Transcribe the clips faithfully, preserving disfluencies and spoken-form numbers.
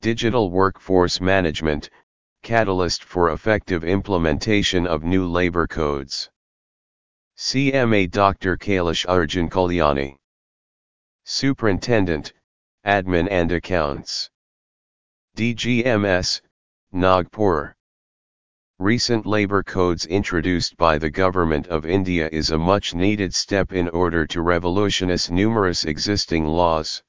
Digital Workforce Management, Catalyst for Effective Implementation of New Labor Codes. C M A Doctor Kailash Arjun Kalyani. Superintendent, Admin and Accounts. D G M S, Nagpur. Recent labor codes introduced by the Government of India is a much-needed step in order to revolutionize numerous existing laws.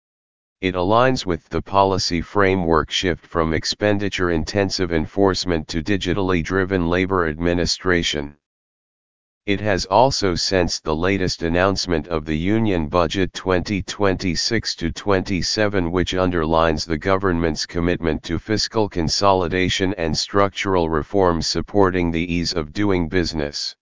It aligns with the policy framework shift from expenditure-intensive enforcement to digitally driven labor administration. It has also sensed the latest announcement of the Union Budget twenty twenty-six to twenty-seven, which underlines the government's commitment to fiscal consolidation and structural reforms supporting the ease of doing business.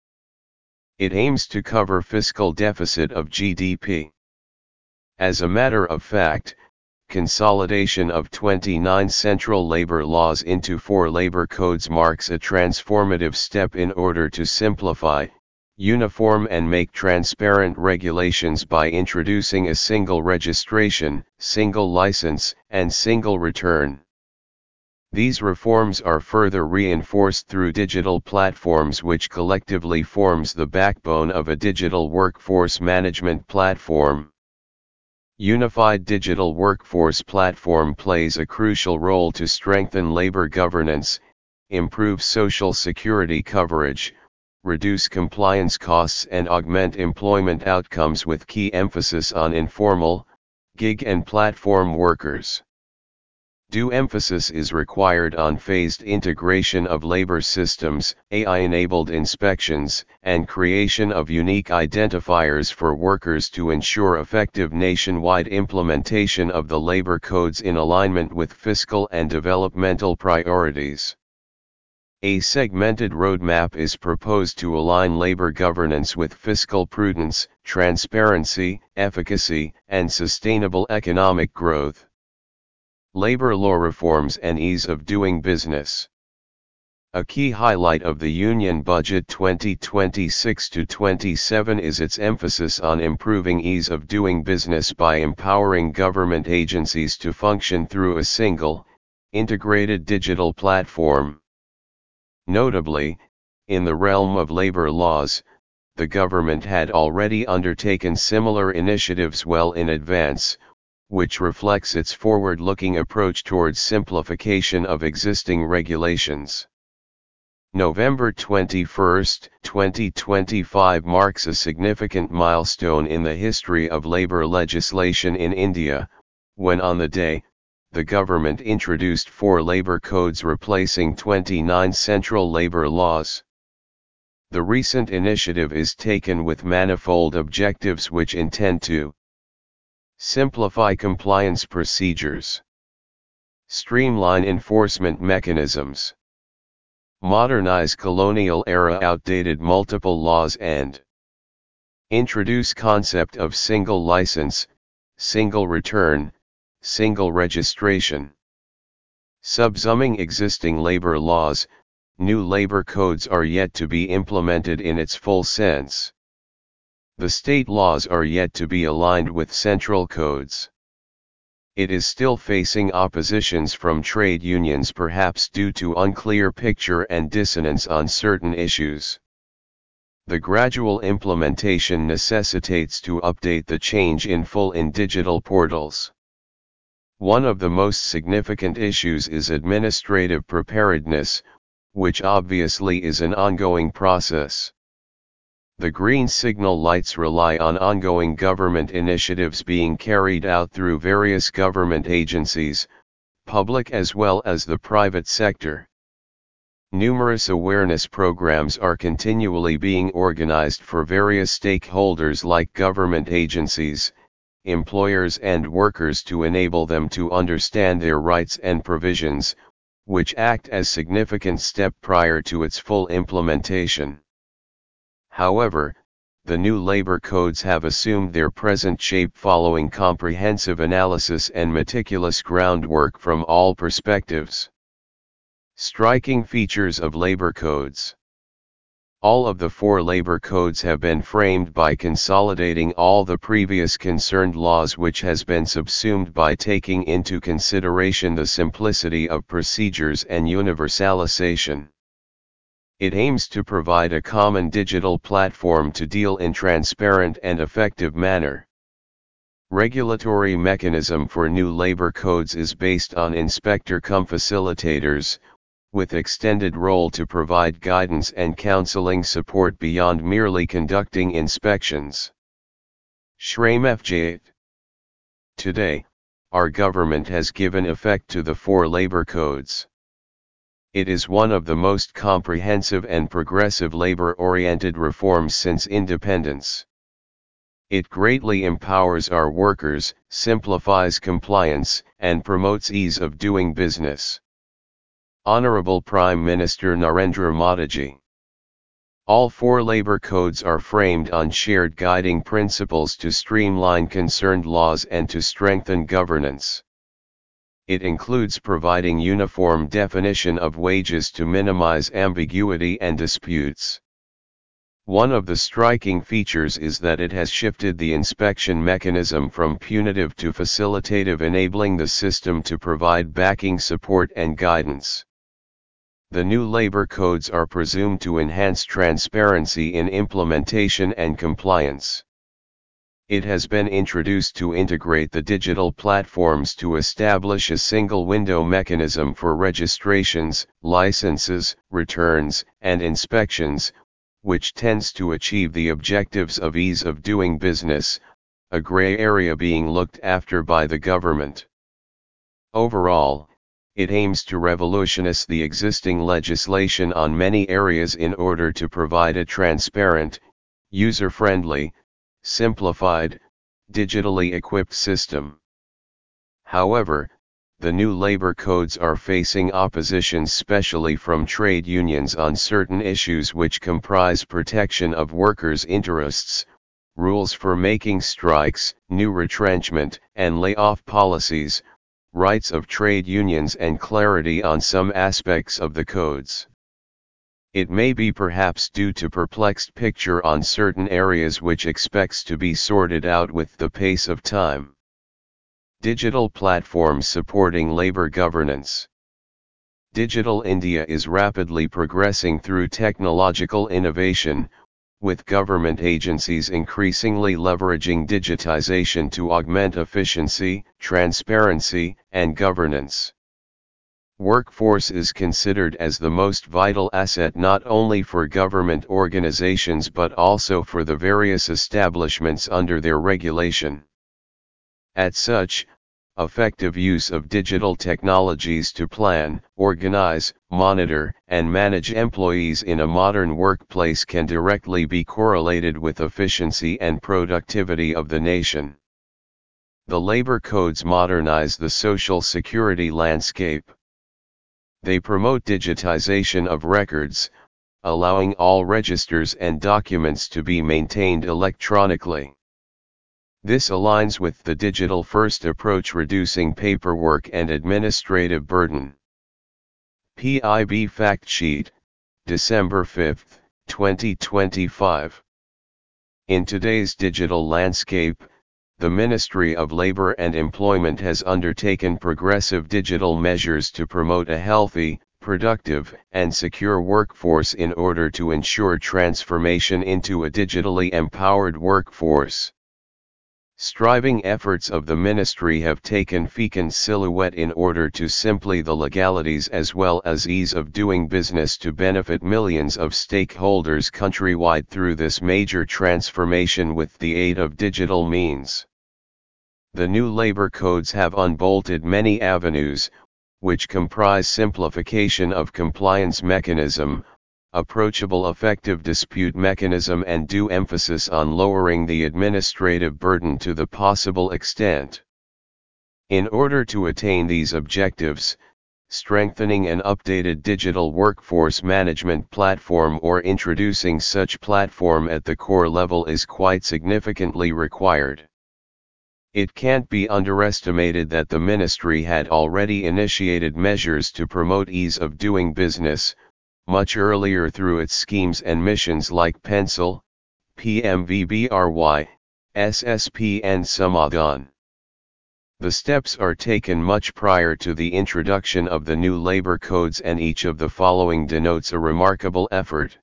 It aims to cover fiscal deficit of G D P. As a matter of fact, consolidation of twenty-nine central labor laws into four labor codes marks a transformative step in order to simplify, uniform and make transparent regulations by introducing a single registration, single license, and single return. These reforms are further reinforced through digital platforms, which collectively forms the backbone of a digital workforce management platform. Unified Digital Workforce Platform plays a crucial role to strengthen labor governance, improve social security coverage, reduce compliance costs and augment employment outcomes with key emphasis on informal, gig and platform workers. Due emphasis is required on phased integration of labor systems, A I-enabled inspections, and creation of unique identifiers for workers to ensure effective nationwide implementation of the labor codes in alignment with fiscal and developmental priorities. A segmented roadmap is proposed to align labor governance with fiscal prudence, transparency, efficacy, and sustainable economic growth. Labor law reforms and ease of doing business. A key highlight of the Union Budget twenty twenty-six to twenty-seven is its emphasis on improving ease of doing business by empowering government agencies to function through a single, integrated digital platform. Notably, in the realm of labor laws, the government had already undertaken similar initiatives well in advance, which reflects its forward-looking approach towards simplification of existing regulations. November twenty-first, twenty twenty-five marks a significant milestone in the history of labor legislation in India, when on the day, the government introduced four labor codes replacing twenty-nine central labor laws. The recent initiative is taken with manifold objectives which intend to simplify compliance procedures, streamline enforcement mechanisms, modernize colonial-era outdated multiple laws, and introduce concept of single license, single return, single registration. Subsuming existing labor laws, new labor codes are yet to be implemented in its full sense. The state laws are yet to be aligned with central codes. It is still facing oppositions from trade unions, perhaps due to unclear picture and dissonance on certain issues. The gradual implementation necessitates to update the change in full in digital portals. One of the most significant issues is administrative preparedness, which obviously is an ongoing process. The green signal lights rely on ongoing government initiatives being carried out through various government agencies, public as well as the private sector. Numerous awareness programs are continually being organized for various stakeholders like government agencies, employers and workers to enable them to understand their rights and provisions, which act as significant step prior to its full implementation. However, the new labor codes have assumed their present shape following comprehensive analysis and meticulous groundwork from all perspectives. Striking features of labor codes. All of the four labor codes have been framed by consolidating all the previous concerned laws, which has been subsumed by taking into consideration the simplicity of procedures and universalization. It aims to provide a common digital platform to deal in transparent and effective manner. Regulatory mechanism for new labor codes is based on inspector cum facilitators, with extended role to provide guidance and counseling support beyond merely conducting inspections. Shram F J eight. Today, our government has given effect to the four labor codes. It is one of the most comprehensive and progressive labor-oriented reforms since independence. It greatly empowers our workers, simplifies compliance, and promotes ease of doing business. Honorable Prime Minister Narendra Modi. All four labor codes are framed on shared guiding principles to streamline concerned laws and to strengthen governance. It includes providing uniform definition of wages to minimize ambiguity and disputes. One of the striking features is that it has shifted the inspection mechanism from punitive to facilitative, enabling the system to provide backing support and guidance. The new labor codes are presumed to enhance transparency in implementation and compliance. It has been introduced to integrate the digital platforms to establish a single window mechanism for registrations, licenses, returns, and inspections, which tends to achieve the objectives of ease of doing business, a gray area being looked after by the government. Overall, it aims to revolutionize the existing legislation on many areas in order to provide a transparent, user-friendly, simplified, digitally equipped system. However, the new labor codes are facing opposition, especially from trade unions, on certain issues which comprise protection of workers' interests, rules for making strikes, new retrenchment and layoff policies, rights of trade unions, and clarity on some aspects of the codes. It may be perhaps due to perplexed picture on certain areas which expects to be sorted out with the pace of time. Digital platforms supporting labor governance. Digital India is rapidly progressing through technological innovation, with government agencies increasingly leveraging digitization to augment efficiency, transparency, and governance. Workforce is considered as the most vital asset not only for government organizations but also for the various establishments under their regulation. As such, effective use of digital technologies to plan, organize, monitor, and manage employees in a modern workplace can directly be correlated with efficiency and productivity of the nation. The labor codes modernize the social security landscape. They promote digitization of records, allowing all registers and documents to be maintained electronically. This aligns with the digital-first approach, reducing paperwork and administrative burden. P I B Fact Sheet, December fifth, twenty twenty-five. In today's digital landscape, the Ministry of Labor and Employment has undertaken progressive digital measures to promote a healthy, productive, and secure workforce in order to ensure transformation into a digitally empowered workforce. Striving efforts of the ministry have taken fecund silhouette in order to simply the legalities as well as ease of doing business to benefit millions of stakeholders countrywide through this major transformation with the aid of digital means. The new labor codes have unbolted many avenues, which comprise simplification of compliance mechanism, approachable effective dispute mechanism, and due emphasis on lowering the administrative burden to the possible extent. In order to attain these objectives, strengthening an updated digital workforce management platform or introducing such platform at the core level is quite significantly required. It can't be underestimated that the ministry had already initiated measures to promote ease of doing business, much earlier through its schemes and missions like Pencil, P M V B R Y, S S P and Samadhan. The steps are taken much prior to the introduction of the new labor codes, and each of the following denotes a remarkable effort.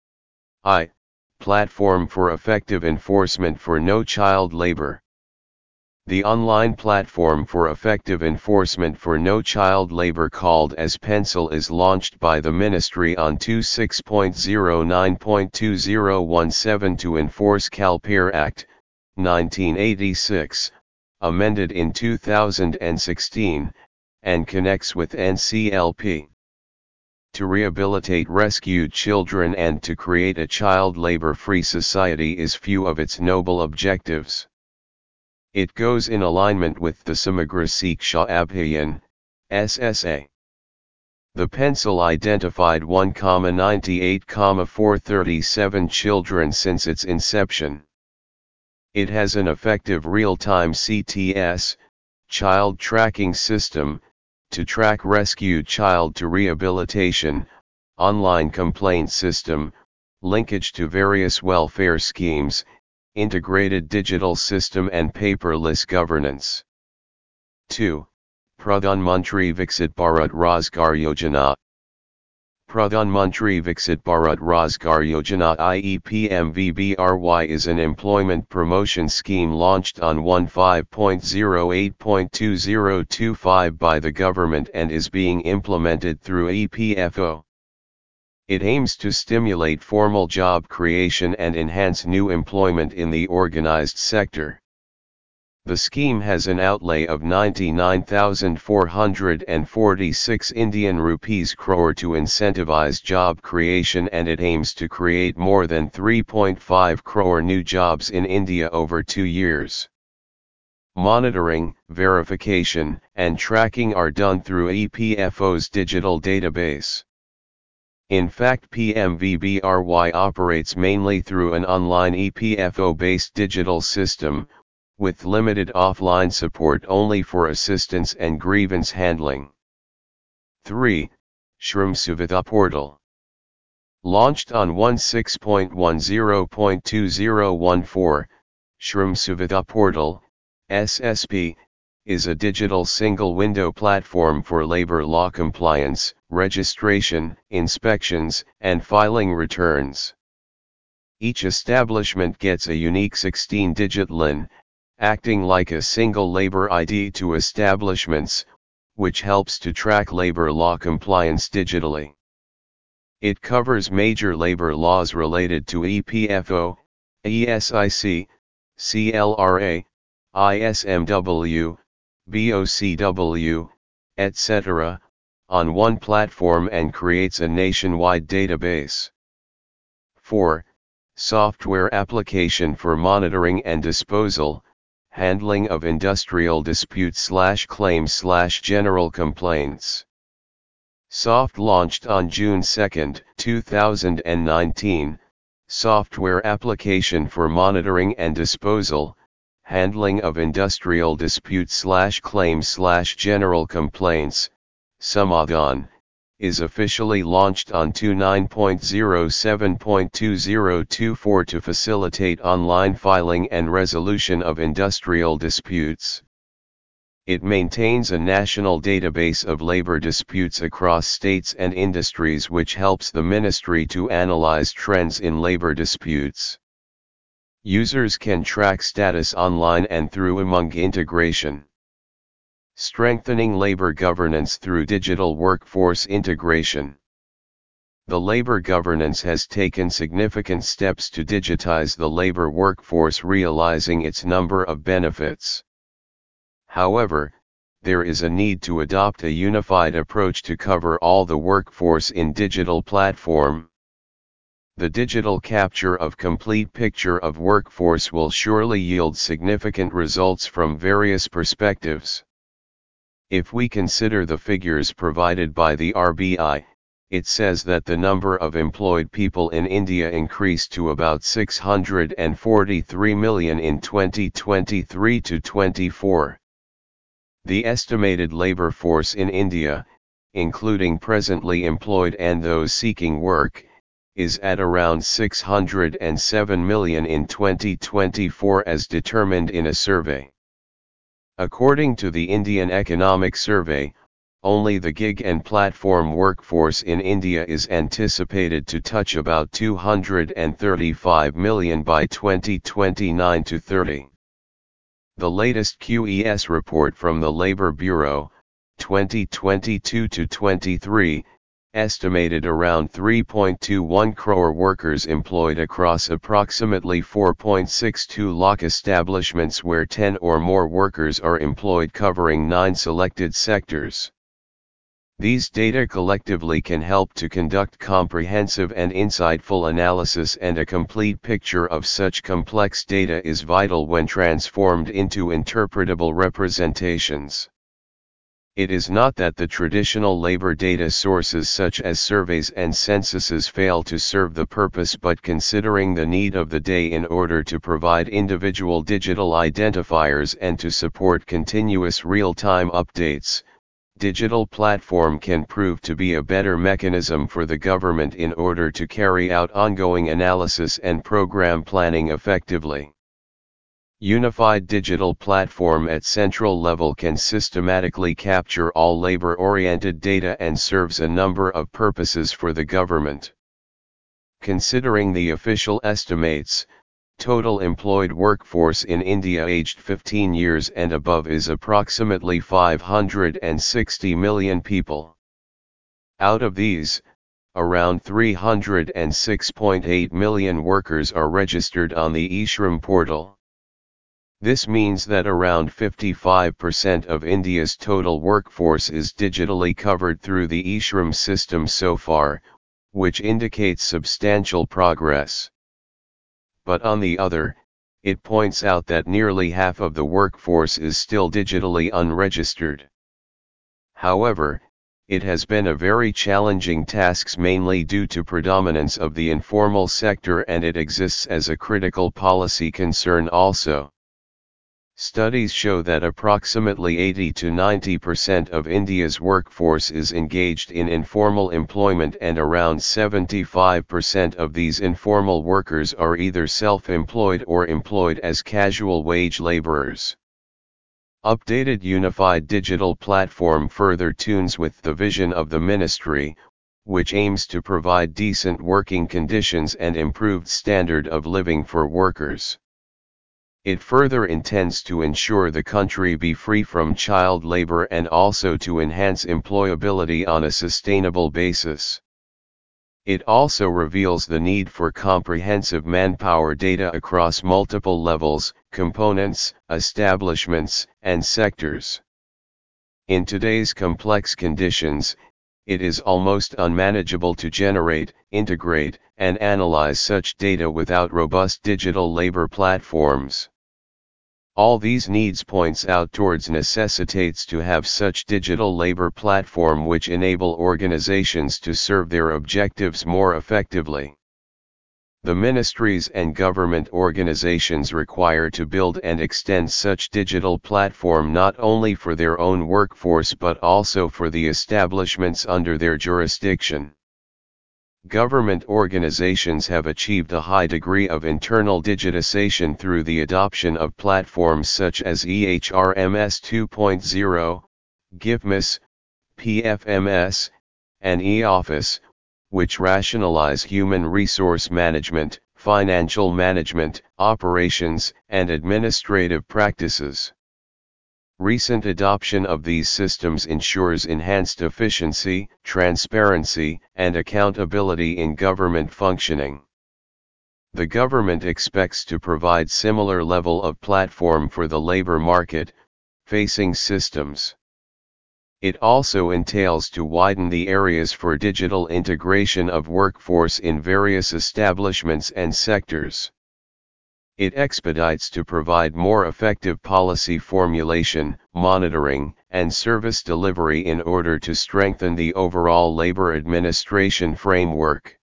I. Platform for effective enforcement for no child labor. The online platform for effective enforcement for no child labor, called as Pencil, is launched by the Ministry on twenty-six point oh nine point two oh one seven to enforce CalPER Act, nineteen eighty-six, amended in two thousand sixteen, and connects with N C L P. To rehabilitate rescued children and to create a child labor-free society is few of its noble objectives. It goes in alignment with the Samagra Shiksha Abhiyan, S S A. The Pencil identified one thousand ninety-eight thousand four hundred thirty-seven children since its inception. It has an effective real-time C T S, child tracking system, to track rescued child to rehabilitation, online complaint system, linkage to various welfare schemes, integrated digital system and paperless governance. two. Pradhan Mantri Viksit Bharat Rozgar Yojana. Pradhan Mantri Viksit Bharat Rozgar Yojana that is P M V B R Y is an employment promotion scheme launched on fifteen oh eight point two oh two five by the government and is being implemented through E P F O. It aims to stimulate formal job creation and enhance new employment in the organized sector. The scheme has an outlay of ninety-nine thousand four hundred forty-six Indian rupees crore to incentivize job creation, and it aims to create more than three point five crore new jobs in India over two years. Monitoring, verification, and tracking are done through E P F O's digital database. In fact, P M V B R Y operates mainly through an online E P F O-based digital system, with limited offline support only for assistance and grievance handling. three. Shram Suvidha Portal. Launched on sixteen ten point two oh one four, Shram Suvidha Portal, S S P, is a digital single-window platform for labor law compliance, registration, inspections, and filing returns. Each establishment gets a unique sixteen-digit L I N, acting like a single labor I D to establishments, which helps to track labor law compliance digitally. It covers major labor laws related to E P F O, E S I C, C L R A, I S M W, B O C W, et cetera, on one platform and creates a nationwide database. four. Software application for monitoring and disposal, handling of industrial disputes slash claims slash general complaints. Soft launched on June second, two thousand nineteen, software application for monitoring and disposal, handling of industrial disputes slash claims slash general complaints, Samadhan, is officially launched on twenty-nine point oh seven point two oh two four to facilitate online filing and resolution of industrial disputes. It maintains a national database of labor disputes across states and industries, which helps the ministry to analyze trends in labor disputes. Users can track status online and through Umang integration. Strengthening labor governance through digital workforce integration. The labor governance has taken significant steps to digitize the labor workforce, realizing its number of benefits. However, there is a need to adopt a unified approach to cover all the workforce in digital platform. The digital capture of complete picture of workforce will surely yield significant results from various perspectives. If we consider the figures provided by the R B I, it says that the number of employed people in India increased to about six hundred forty-three million in twenty twenty-three to twenty-four. The estimated labor force in India, including presently employed and those seeking work, is at around six hundred seven million in twenty twenty-four as determined in a survey. According to the Indian Economic Survey, only the gig and platform workforce in India is anticipated to touch about two hundred thirty-five million by twenty twenty-nine to thirty. The latest Q E S report from the Labour Bureau, twenty twenty-two to twenty-three, estimated around three point two one crore workers employed across approximately four point six two lakh establishments where ten or more workers are employed, covering nine selected sectors. These data collectively can help to conduct comprehensive and insightful analysis, and a complete picture of such complex data is vital when transformed into interpretable representations. It is not that the traditional labor data sources such as surveys and censuses fail to serve the purpose, but considering the need of the day in order to provide individual digital identifiers and to support continuous real-time updates, digital platform can prove to be a better mechanism for the government in order to carry out ongoing analysis and program planning effectively. Unified digital platform at central level can systematically capture all labor-oriented data and serves a number of purposes for the government. Considering the official estimates, total employed workforce in India aged fifteen years and above is approximately five hundred sixty million people. Out of these, around three hundred six point eight million workers are registered on the eShram portal. This means that around fifty-five percent of India's total workforce is digitally covered through the eShram system so far, which indicates substantial progress. But on the other, it points out that nearly half of the workforce is still digitally unregistered. However, it has been a very challenging task, mainly due to predominance of the informal sector, and it exists as a critical policy concern also. Studies show that approximately eighty to ninety percent of India's workforce is engaged in informal employment, and around seventy-five percent of these informal workers are either self-employed or employed as casual wage laborers. Updated unified digital platform further tunes with the vision of the ministry, which aims to provide decent working conditions and improved standard of living for workers. It further intends to ensure the country be free from child labor and also to enhance employability on a sustainable basis. It also reveals the need for comprehensive manpower data across multiple levels, components, establishments, and sectors. In today's complex conditions, it is almost unmanageable to generate, integrate, and analyze such data without robust digital labor platforms. All these needs points out towards necessitates to have such digital labor platform which enable organizations to serve their objectives more effectively. The ministries and government organizations require to build and extend such digital platform not only for their own workforce but also for the establishments under their jurisdiction. Government organizations have achieved a high degree of internal digitization through the adoption of platforms such as eHRMS two point oh, GIVMS, P F M S, and eOffice, which rationalize human resource management, financial management, operations, and administrative practices. Recent adoption of these systems ensures enhanced efficiency, transparency, and accountability in government functioning. The government expects to provide similar level of platform for the labor market facing systems. It also entails to widen the areas for digital integration of workforce in various establishments and sectors. It expedites to provide more effective policy formulation, monitoring, and service delivery in order to strengthen the overall labor administration framework.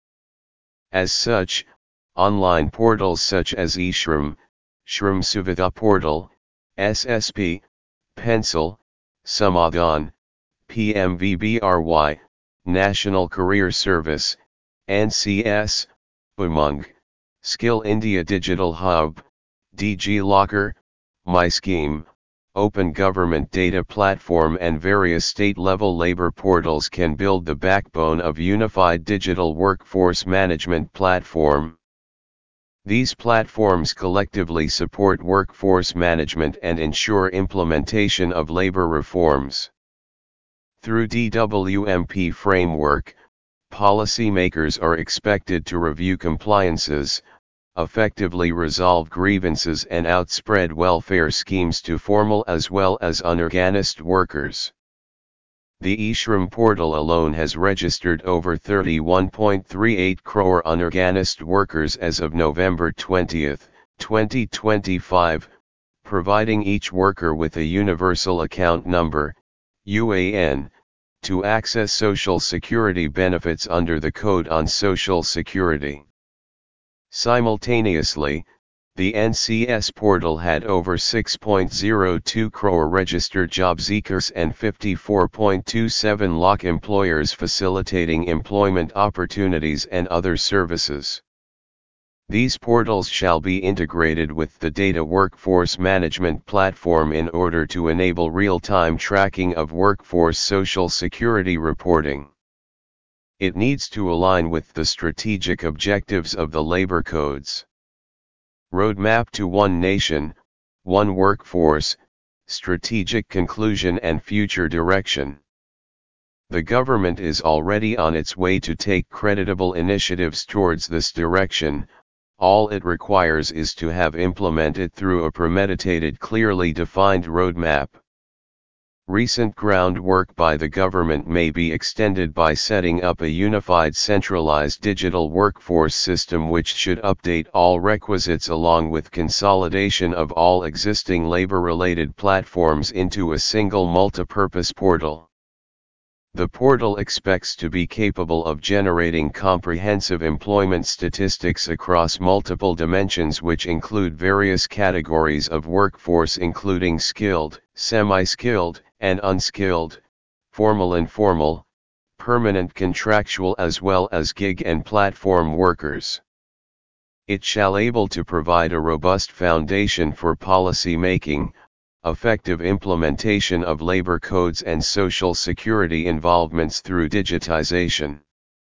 As such, online portals such as eShram, Shram Suvidha Portal, S S P, Pencil, Samadhan, P M V B R Y, National Career Service, N C S, Umang, Skill India Digital Hub, DigiLocker, MyScheme, Open Government Data Platform and various state-level labor portals can build the backbone of unified digital workforce management platform. These platforms collectively support workforce management and ensure implementation of labor reforms. Through D W M P framework, policymakers are expected to review compliances, effectively resolve grievances and outspread welfare schemes to formal as well as unorganized workers. The eShram portal alone has registered over thirty-one point three eight crore unorganized workers as of November twentieth, twenty twenty-five, providing each worker with a universal account number, U A N, to access Social Security benefits under the Code on Social Security. Simultaneously, the N C S portal had over six point zero two crore registered job seekers and fifty-four point two seven lakh employers facilitating employment opportunities and other services. These portals shall be integrated with the Data Workforce Management Platform in order to enable real-time tracking of workforce Social Security reporting. It needs to align with the strategic objectives of the labor codes. Roadmap to One Nation, One Workforce, Strategic Conclusion and Future Direction. The government is already on its way to take creditable initiatives towards this direction. All it requires is to have implemented through a premeditated, clearly defined roadmap. Recent groundwork by the government may be extended by setting up a unified centralized digital workforce system which should update all requisites along with consolidation of all existing labor-related platforms into a single multipurpose portal. The portal expects to be capable of generating comprehensive employment statistics across multiple dimensions which include various categories of workforce including skilled, semi-skilled, and unskilled, formal informal, permanent contractual as well as gig and platform workers. It shall able to provide a robust foundation for policy making, effective implementation of labor codes and social security involvements through digitization.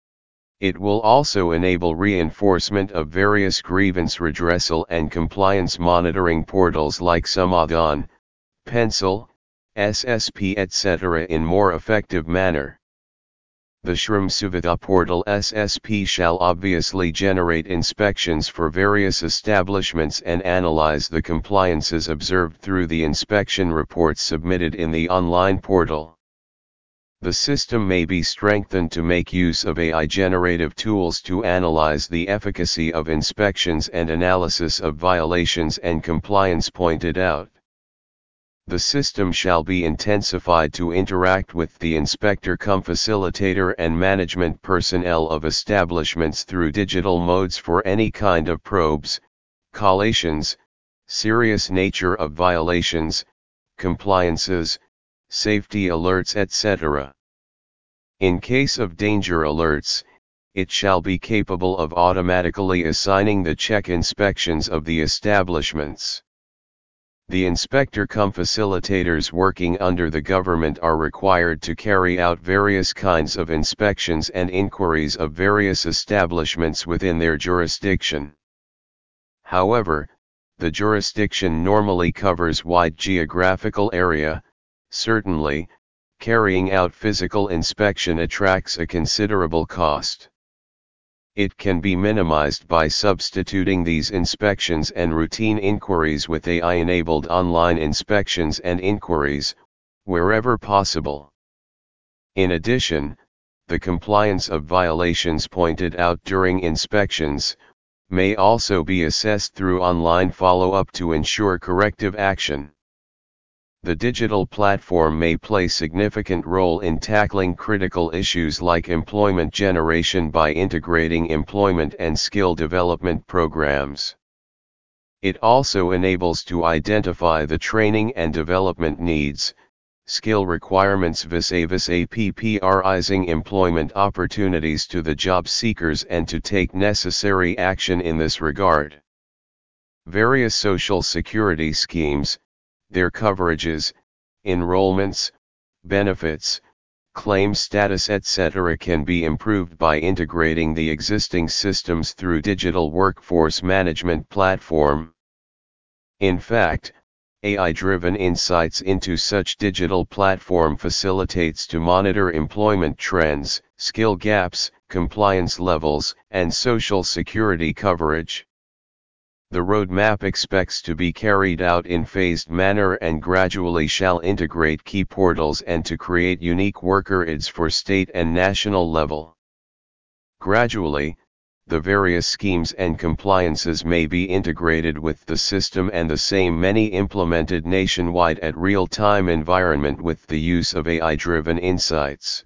It will also enable reinforcement of various grievance redressal and compliance monitoring portals like Samadhan, Pencil, S S P et cetera in more effective manner. The Shram Suvidha portal S S P shall obviously generate inspections for various establishments and analyze the compliances observed through the inspection reports submitted in the online portal. The system may be strengthened to make use of A I-generative tools to analyze the efficacy of inspections and analysis of violations and compliance pointed out. The system shall be intensified to interact with the inspector cum facilitator and management personnel of establishments through digital modes for any kind of probes, collations, serious nature of violations, compliances, safety alerts et cetera. In case of danger alerts, it shall be capable of automatically assigning the check inspections of the establishments. The inspector cum facilitators working under the government are required to carry out various kinds of inspections and inquiries of various establishments within their jurisdiction. However, the jurisdiction normally covers wide geographical area. Certainly, carrying out physical inspection attracts a considerable cost. It can be minimized by substituting these inspections and routine inquiries with A I-enabled online inspections and inquiries, wherever possible. In addition, the compliance of violations pointed out during inspections may also be assessed through online follow-up to ensure corrective action. The digital platform may play significant role in tackling critical issues like employment generation by integrating employment and skill development programs. It also enables to identify the training and development needs, skill requirements vis-a-vis apprising employment opportunities to the job seekers and to take necessary action in this regard. Various social security schemes, their coverages, enrollments, benefits, claim status et cetera can be improved by integrating the existing systems through digital workforce management platform. In fact, A I-driven insights into such digital platform facilitates to monitor employment trends, skill gaps, compliance levels, and social security coverage. The roadmap expects to be carried out in phased manner and gradually shall integrate key portals and to create unique worker I Ds for state and national level. Gradually, the various schemes and compliances may be integrated with the system and the same many implemented nationwide at real-time environment with the use of A I-driven insights.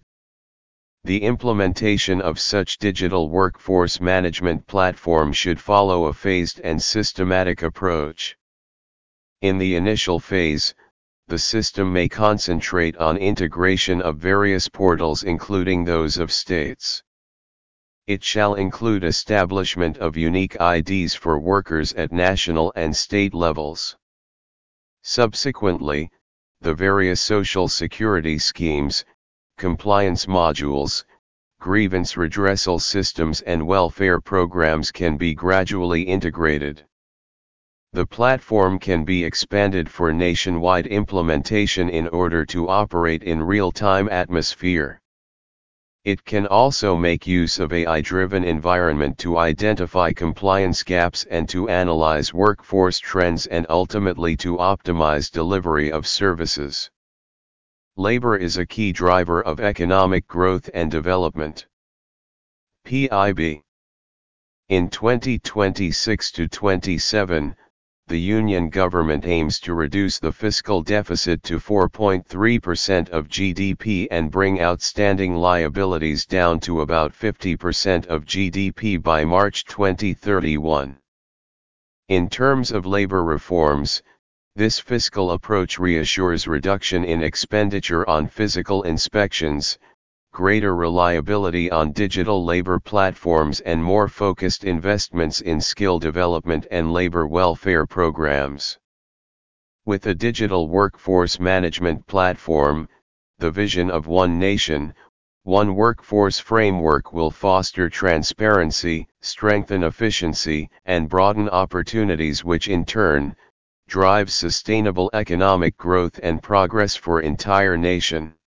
The implementation of such digital workforce management platform should follow a phased and systematic approach. In the initial phase, the system may concentrate on integration of various portals including those of states. It shall include establishment of unique I Ds for workers at national and state levels. Subsequently, the various social security schemes, compliance modules, grievance redressal systems and welfare programs can be gradually integrated. The platform can be expanded for nationwide implementation in order to operate in real-time atmosphere. It can also make use of A I-driven environment to identify compliance gaps and to analyze workforce trends and ultimately to optimize delivery of services. Labor is a key driver of economic growth and development. P I B. In twenty twenty-six to twenty-seven, the Union government aims to reduce the fiscal deficit to four point three percent of G D P and bring outstanding liabilities down to about fifty percent of G D P by March twenty thirty-one. In terms of labor reforms, this fiscal approach reassures reduction in expenditure on physical inspections, greater reliability on digital labor platforms and more focused investments in skill development and labor welfare programs. With a digital workforce management platform, the vision of One Nation, One Workforce framework will foster transparency, strengthen efficiency, and broaden opportunities which in turn, drives sustainable economic growth and progress for entire nation.